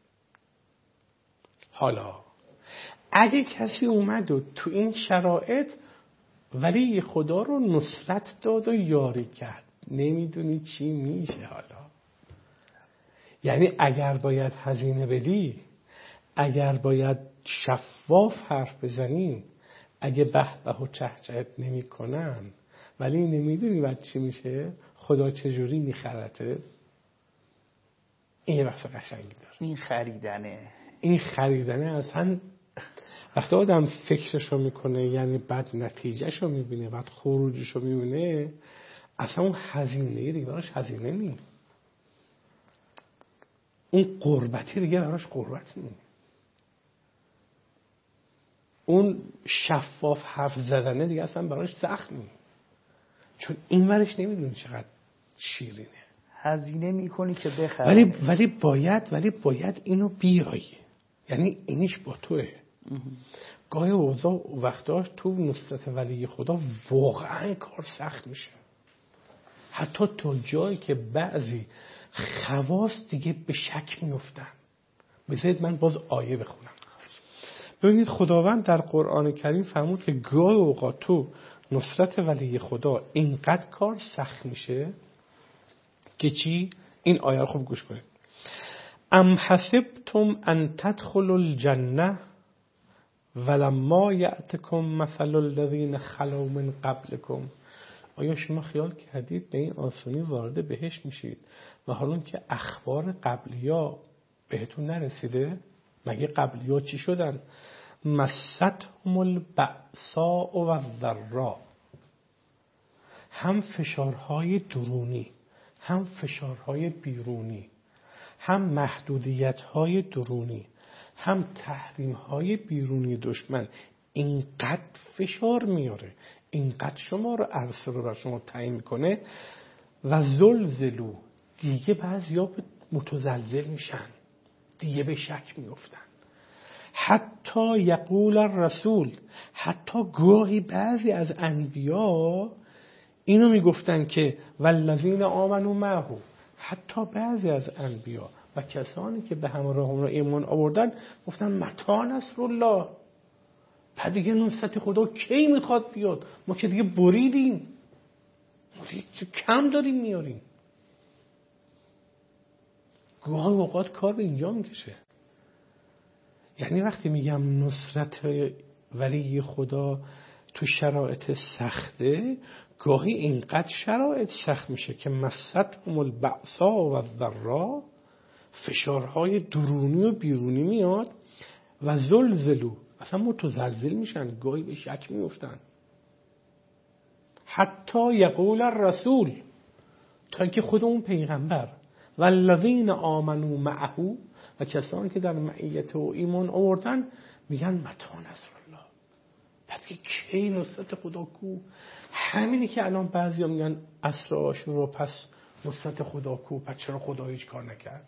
حالا اگه کسی اومد و تو این شرایط ولی خدا رو نصرت داد و یاری کرد، نمیدونی چی میشه حالا. یعنی اگر باید هزینه بدی، اگر باید شفاف حرف بزنی، اگه به به و چهچهت نمی کنن ولی نمیدونی بعد چی میشه، خدا چجوری میخرته. این یه بحث قشنگی داره. این خریدنه اصلا وقتی آدم فکرشو میکنه، یعنی بعد نتیجهشو میبینه، بعد خروجشو میبینه، اصلا اون هزینه دیگه براش هزینه نی، اون قربتی دیگه براش قربت نی، اون شفاف حرف زدنه دیگه اصلا براش سخت نی، چون این ورش نمیدونی چقدر شیرینه. هزینه میکنی که بخری. ولی باید اینو بیایی، یعنی اینیش با توه. گاهی اوضاع وقتاش تو نصرت ولی خدا واقعا کار سخت میشه، حتی تا جایی که بعضی خواص دیگه به شک میفتن. بذارید من باز آیه بخونم. ببینید خداوند در قرآن کریم فرمود که گاهی اوقات تو نصرت ولی خدا اینقدر کار سخت میشه که چی؟ این آیه رو خوب گوش کنید. ام حسبتم ان تدخلوا الجنه ولما یأتکم مثل الذین خلوا من قبلکم. آیا شما خیال کردید به این آسانی وارد بهشت میشید و حالا که اخبار قبلیا بهتون نرسیده؟ مگه قبلیا چی شدن؟ مستهم البأساء و الضراء، هم فشارهای درونی، هم فشارهای بیرونی، هم محدودیت‌های درونی، هم تحریم‌های بیرونی دشمن. اینقدر فشار میاره، اینقدر شما رو عرصه رو بر شما تعیین میکنه. و زلزلو، دیگه بعضیا متزلزل میشن، دیگه به شک میفتن. حتی یقول الرسول، حتی گاهی بعضی از انبیا اینو میگفتن که والذین آمنوا معه، حتی بعضی از انبیا و کسانی که به همراه اون ایمان آوردن گفتن متی نصر الله، بعد دیگه نصرت خدا کی میخواد بیاد؟ ما که دیگه بریدیم، ما دیگه کم داریم میاریم. گاهی اوقات کار به اینجا میکشه. یعنی وقتی میگم نصرت ولی خدا تو شرایط سخته، گاهی اینقدر شرایط سخت میشه که مستهم البأساء و الضراء، فشارهای درونی و بیرونی میاد و زلزلو، اصلا متزلزل میشن، گاهی به شک میفتن. حتی یقول الرسول، تا اینکه خود اون پیغمبر والذین آمنوا معه و کسانی که در معیت و ایمان آوردن میگن متی نصر الله، بعد که کی نصرت خدا کو؟ همینی که الان بعضیا میگن عصر عاشورا پس نصرت خدا کو، پس چرا خدا هیچ کار نکرد؟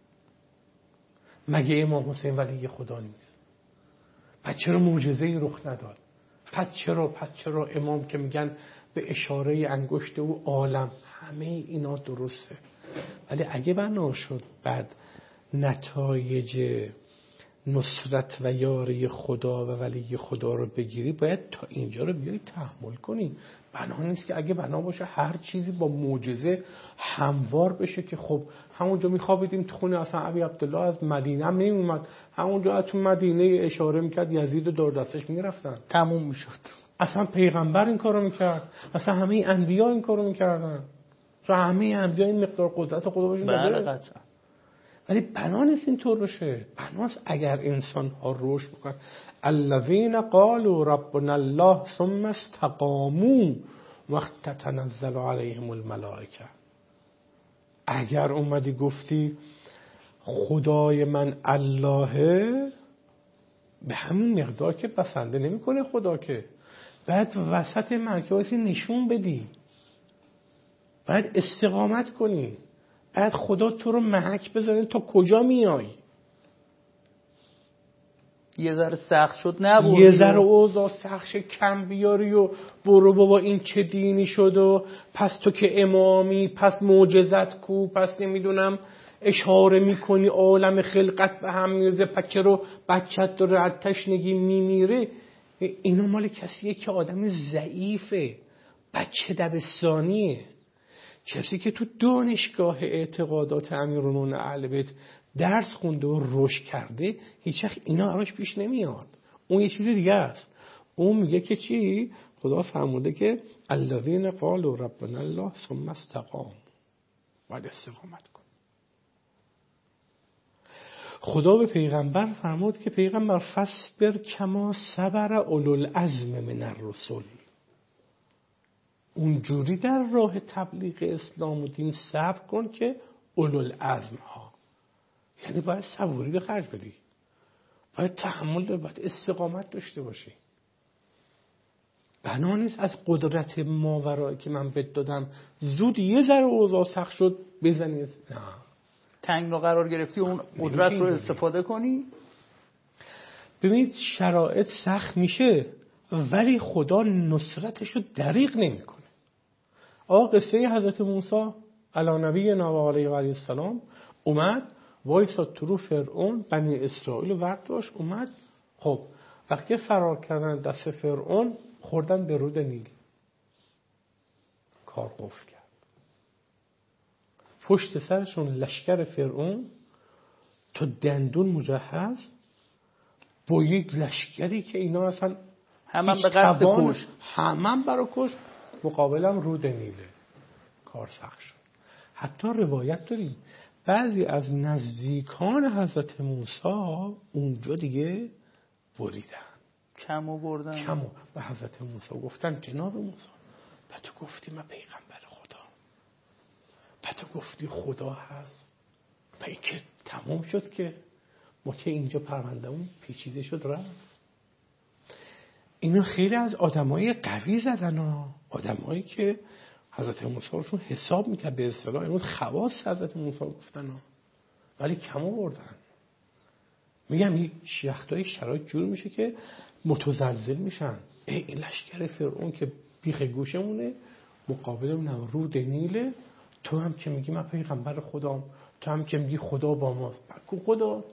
مگه امام حسین ولی خدا نیست؟ پس چرا معجزه‌ای رخ نداد؟ پس چرا امام که میگن به اشاره انگشت او عالم، همه اینا درسته، ولی اگه بنا شد بعد نتایج نصرت و یاری خدا و ولی خدا رو بگیری، باید تا اینجا رو بیاری تحمل کنی. بنا نیست که اگه بنا باشه هر چیزی با معجزه هموار بشه که خب همونجا میخوابیدیم تو خونه اصلا ابی عبدالله از مدینه هم نمیومد، همونجا از تو مدینه اشاره میکرد یزید و دور دستش میرفتن، تموم میشد. اصلا پیغمبر این کارو میکرد، اصلا همه انبیا این کارو میکردن، تو همه انبیا این مقدار قدرت خدا بهشون داده. ولی بنا نیست اینطور بشه. بناست اگر انسان ها رشد بکنن، الذین قالوا ربنا الله ثم استقاموا وقت تتنزل علیهم الملائکه، اگر اومدی گفتی خدای من اللهه، به همین مقدار که بسنده نمیکنه خدا، که بعد وسط مرکزی نشون بدی، بعد استقامت کنی، بعد خدا تو رو محک بزنه تا کجا میای. یه ذره سخت شد نبود، یه ذره اوضاع سخت کم بیاری و برو بابا این چه دینی شد و پس تو که امامی، پس معجزت کو، پس نمیدونم اشاره میکنی عالم خلقت به هم میرزه، پس چرا بچت داره از تشنگی میمیره. اینا مال کسیه که آدم ضعیفه، بچه دبستانیه. کسی که تو دانشگاه اعتقادات امیرالمومنین اهل بیت درس خونده و رشد کرده، هیچ وقت اینا براش پیش نمیاد. اون یه چیز دیگه است. اون میگه که چی؟ خدا فرموده که الذین قالوا ربنا الله ثم استقاموا، باید استقامت کن. خدا به پیغمبر فرمود که پیغمبر فاصبر کما صبر اولوالعزم من الرسل، اونجوری در راه تبلیغ اسلام و دین صبر کن که اولوالعزم ها، یعنی باید صبوری به خرج بدی، باید تحمل داری، باید استقامت داشته باشی. بنا نیست از قدرت ماورایی که من بهت دادم زود یه ذره اوضاع سخت شد بزنی، نه، تنگ قرار گرفتی اون قدرت رو استفاده کنی. ببینید شرایط سخت میشه ولی خدا نصرتش رو دریغ نمیکنه. قصه حضرت موسی علی نبینا و علیه السلام اومد وایساد تو رو فرعون، بنی اسرائیل رو برداشت اومد. خب وقتی فرار کردن دست فرعون خوردن به رود نیل، کار قفل کرد. پشت سرشون لشکر فرعون تا دندون مجهز با یک لشکری که اینا اصلا همه به قصد کش، همه برای کش، مقابلم رود نیله. کار سخت شد. حتی روایت داریم بعضی از نزدیکان حضرت موسی اونجا دیگه بریدن، کمو بردن، کمو به حضرت موسی گفتن جناب موسی تو گفتی من پیغمبر خدا، تو گفتی خدا هست، این که تمام شد که ما که اینجا پروندهمون پیچیده شد رفت. اینا خیلی از آدمای قوی زدن ها، آدمایی که حضرت موسی روشون حساب میکرد، به اصطلاح امروز خواص حضرت موسی گفتن ها، ولی کم آوردن. میگم این وقتایی شرایط جور میشه که متزلزل میشن. این لشکر فرعون که بیخ گوشمونه مقابل رود نیله، تو هم که میگی من پیغمبر خدام، تو هم که میگی خدا با ماست، بگو خدا.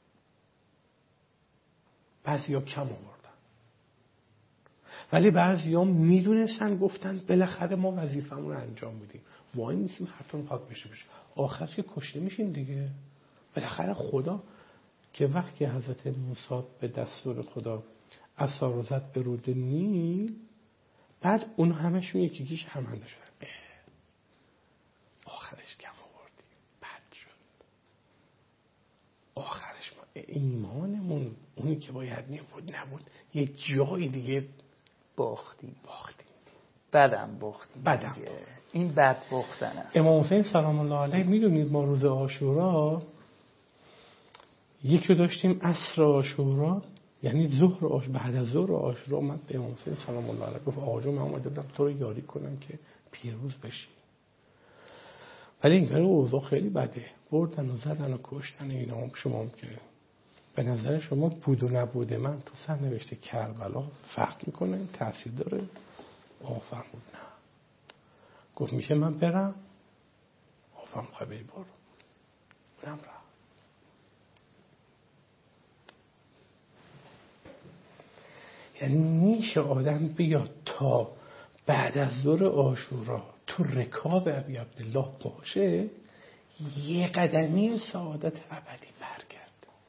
بعضیا کم آوردن ولی بعضیا میدونستن، گفتن بالاخره ما وظیفمون رو انجام میدیم، وای نیستیم هر طور خاک بشه. آخرش که کشته میشیم دیگه. بالاخره خدا که وقتی حضرت موسی به دستور خدا عصا رو زد به رود نیل، بعد اون همشون یکی شرمنده شدن. آخرش کم آوردیم، بد شد. آخرش ما ایمانمون اونی که باید نبود، یه جای دیگه باختیم. بدم باختیم. این بد باختن است. امام حسین سلام الله علیه، میدونید ما روز عاشورا یکی داشتیم عصر عاشورا، یعنی بعد از ظهر عاشورا اومد به امام حسین سلام الله علیه گفت آقا جون من اومده بودم تو رو یاری کنم که پیروز بشی، ولی این کار اوضاع خیلی بده، بردن و زدن و کشتن اینا. شما که به نظر شما بود و نبوده من تو سرنوشت کربلا فرق میکنه، این تاثیر داره؟ فرمود نه. گفت میشه من برم؟ فرمود خواهی بری برو. اونم رفت. یعنی میشه آدم بیاد تا بعد از ظهر عاشورا تو رکاب ابی عبدالله باشه، یه قدمی سعادت ابدی برگرد.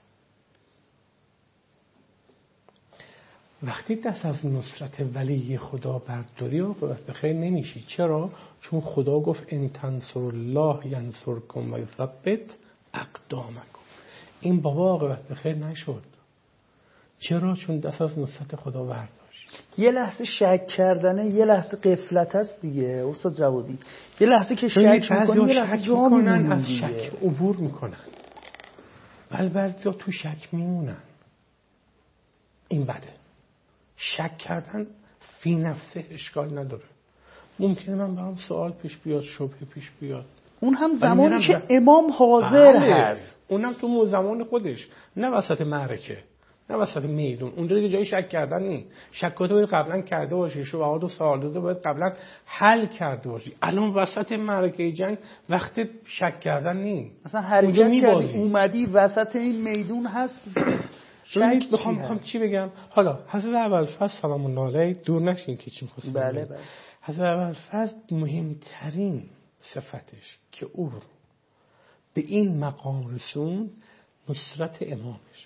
وقتی دست از نصرت ولی خدا برداری عاقبت به خیر نمیشی. چرا؟ چون خدا گفت ان تنصر الله ینصرکم و یثبت اقدامکم. این بابا عاقبت به خیر نشد. چرا؟ چون دست از نصرت خدا برداشت. یه لحظه شک کردنه، یه لحظه غفلت است دیگه استاد جوادی. یه لحظه که شک میکنن، یه لحظه جا میمونن، از شک عبور میکنن، ولی بعضیا تو شک میمونن. این بده. شک کردن فی نفسه اشکال نداره. ممکنه من برام سوال پیش بیاد، شبهه پیش بیاد، اون هم زمانی که امام حاضر هست، اونم تو زمان خودش، نه وسط معرکه، نه وسط میدون. اونجا دیگه جای شک کردن نیست. شکاتو باید قبلا کرده باشی، شبهات و سوالات باید قبلا حل کرده باشی. الان وسط معرکه جنگ وقت شک کردن نیست. مثلا حرکت کردی اومدی وسط این میدون هست. شک بخوام چی بگم؟ حالا حضرت ابوالفضل سلام الله علیه، دور نشین که چی می‌خواستم. بله. حضرت ابوالفضل مهمترین صفتش که او رو به این مقام رسون نصرت امامشه.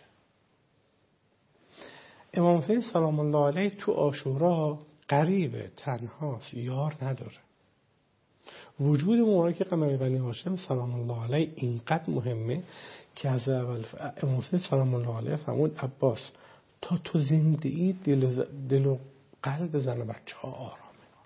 امام حسین سلام الله علیه تو عاشورا غریبه، تنهاست، یار نداره. وجود مبارک قمر بنی هاشم سلام الله علیه اینقدر مهمه که از امام حسین سلام الله علیه فرمود عباس تا تو زندگی دل و قلب زن و بچه ها آرامه.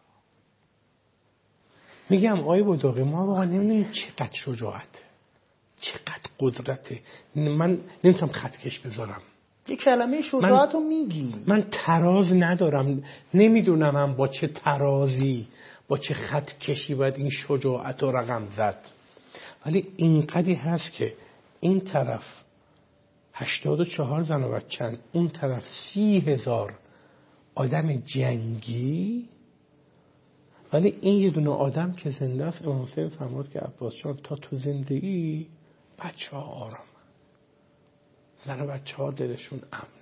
میگم آی بوداقی ما واقعا نمیدونیم چقدر شجاعته، چقدر قدرته. من نمیتونم خطکش بذارم. یه کلمه شجاعت رو میگی. من تراز ندارم، نمیدونم من با چه ترازی، با چه خط کشی باید این شجاعت رو رقم زد. ولی اینقدری هست که این طرف 84 زن و بچه‌ن، اون طرف 30,000 آدم جنگی، ولی این یه دونه آدم که زنده است. امام حسین فرمود که عباس جان تا تو زندگی بچه ها آرام، زن و بچه ها دلشون امنه.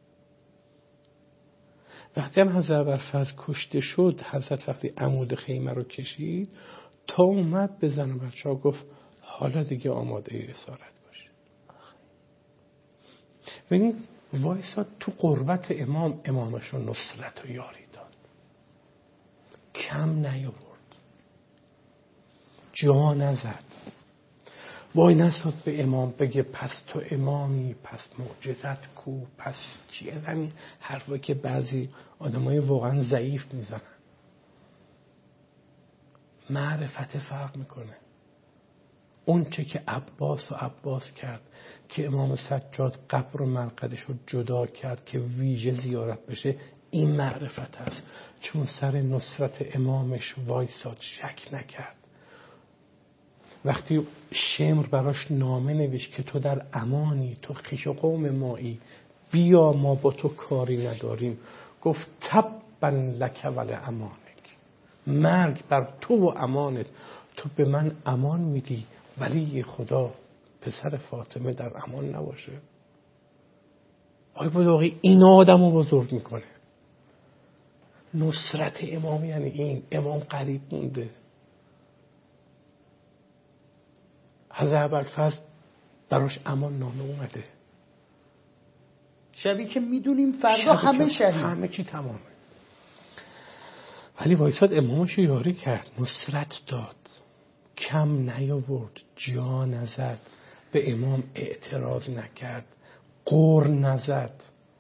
وقتی هم حضرت ابوالفضل کشته شد، حضرت وقتی عمود خیمه رو کشید تا اومد به زن و بچه ها گفت حالا دیگه آماده اسارت باشه. ببینید وایساد تو قربت امامش رو نصرت و یاری داد، کم نیاورد، جا نزد. وای نستاد به امام بگه پس تو امامی، پس معجزت کو، پس چیه؟ همین حرفا که بعضی آدمای واقعا ضعیف میزنن. معرفت فرق میکنه. اون چه که عباس کرد که امام سجاد قبر و مرقدش رو جدا کرد که ویژه زیارت بشه، این معرفت هست. چون سر نصرت امامش وایساد، شک نکرد. وقتی شمر براش نامه نوشت که تو در امانی، تو خویش و قوم مایی، بیا ما با تو کاری نداریم، گفت تبا لک ول امانک، مرگ بر تو و امانت، تو به من امان میدی ولی خدا پسر فاطمه در امان نباشه. آقای بوداقی این آدم رو بزرگ میکنه. نصرت امام یعنی این، امام قریب مونده. حضرت ابوالفضل براش امان نامه اومده، شبی که میدونیم فردا همه شهید، همه چی تمامه، ولی وایساد امامشو یاری کرد، نصرت داد، کم نیاورد، جا نزد، به امام اعتراض نکرد، قر نزد،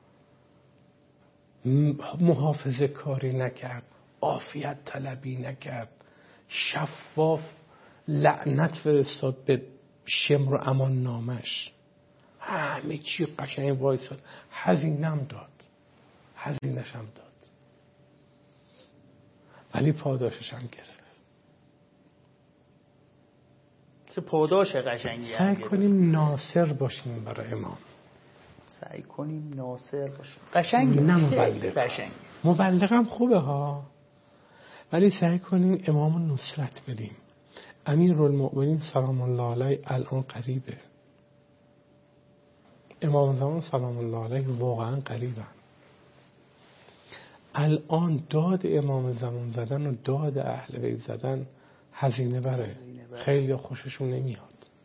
محافظه کاری نکرد، عافیت طلبی نکرد، شفاف لعنت فرستاد به شمر و امان نامش، همه چی قشنگ وایساد، هزینم داد، هزینشم داد، ولی پاداشش هم گرفت. چه پاداش قشنگی. سعی کنیم ناصر باشیم برای امام، سعی کنیم ناصر باشیم. قشنگه، نه مبلغ. قشنگه. مبلغم خوبه ها، ولی سعی کنیم امام نصرت بدیم. امیرالمؤمنین سلام الله علیه الان قریبه، امام زمان سلام الله علیه واقعا قریبن. الان داد امام زمان زدن و داد اهل بیت زدن هزینه بره، خیلی خوششون نمیاد،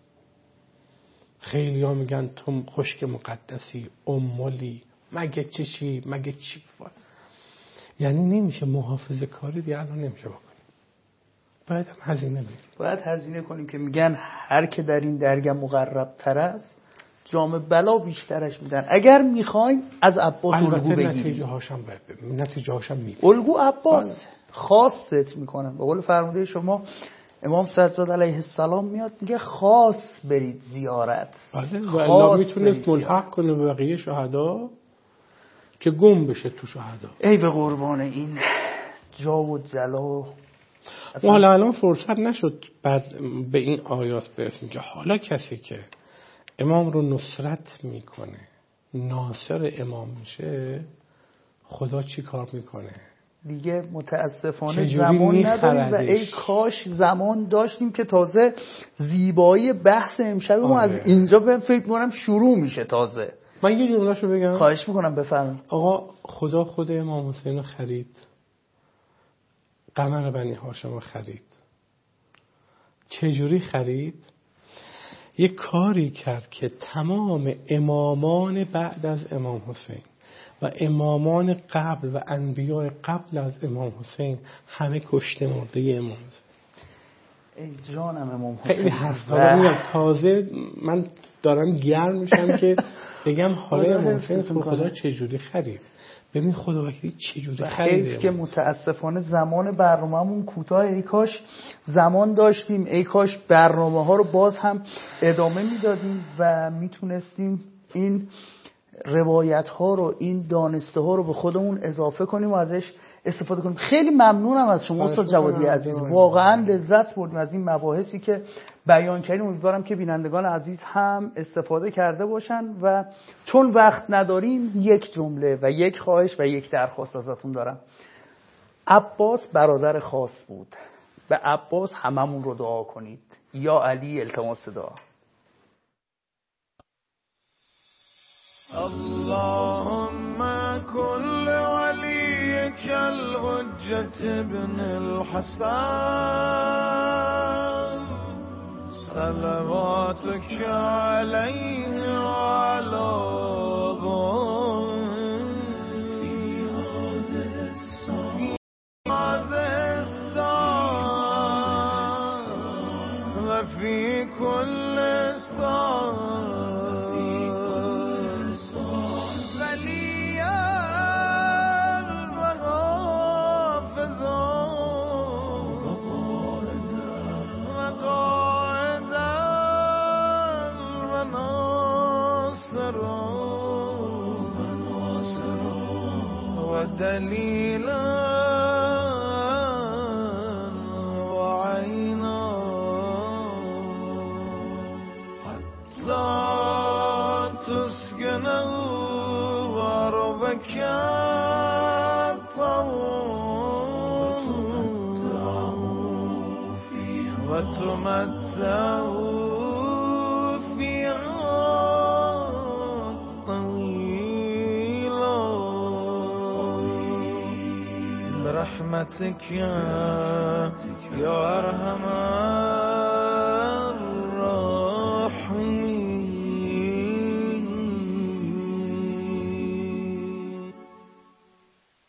خیلی ها میگن تو خشک مقدسی، امولی، مگه چی مگه چی، یعنی نمیشه محافظه کاری دیگه الان نمیشه بکنیم، باید هم هزینه بدیم، باید هزینه کنیم که میگن هر که در این درگه مقرب تر است جام بلا بیشترش میدن. اگر میخوایم از عباس الگو بگیریم، نتیجه هاشم باید ببینیم، نتیجه هاشم میبینیم، الگو عباس خاصت میکنن. به قول فرموده شما امام سجاد علیه السلام میاد میگه خاص برید زیارت. بله، و الله میتونست ملحق کنه به بقیه شهدا که گم بشه تو شهدا. ای به قربان این جا و جلا. حالا الان فرصت نشد بعد به این آیات برسیم که حالا کسی که امام رو نصرت میکنه، ناصر امام میشه، خدا چی کار میکنه دیگه؟ متاسفانه زمان نداریم و ای کاش زمان داشتیم که تازه زیبایی بحث امشبمون از اینجا به فکر کنم شروع میشه. تازه من یه جمله‌شو بگم، خواهش میکنم بفرمایید. آقا خدا خود امام حسین رو خرید، قمر بنی هاشم رو خرید. چجوری خرید؟ یه کاری کرد که تمام امامان بعد از امام حسین و امامان قبل و انبیاء قبل از امام حسین همه کشته مرده امام حسین. ای جانم امام حسین. خیلی حرفا میگم، تازه من دارم گرم میشم که بگم حالا امام حسین خدا چجوری خرید. ببین خدا وکیلی چجوری خرید. حیف که متاسفانه زمان برنامه‌مون کوتاه. ای کاش زمان داشتیم، ای کاش برنامه ها رو باز هم ادامه میدادیم و میتونستیم این روایت ها رو، این دانسته ها رو به خودمون اضافه کنیم و ازش استفاده کنیم. خیلی ممنونم از شما استاد جوادی عزیز، واقعا لذت بردیم از این مباحثی که بیان کردیم. امیدوارم که بینندگان عزیز هم استفاده کرده باشن و چون وقت نداریم یک جمله و یک خواهش و یک درخواست ازتون دارم. عباس برادر خاص بود، به عباس هممون رو دعا کنید. یا علی التماس دعا. اللهم كل وليك الحجة ابن الحسن صلواتك عليه وعلى في هذا الساعة وفي كل ساعة دليلا وعينا برحمتك وتمتعوا فيها طويلا برحمتك يا أرحم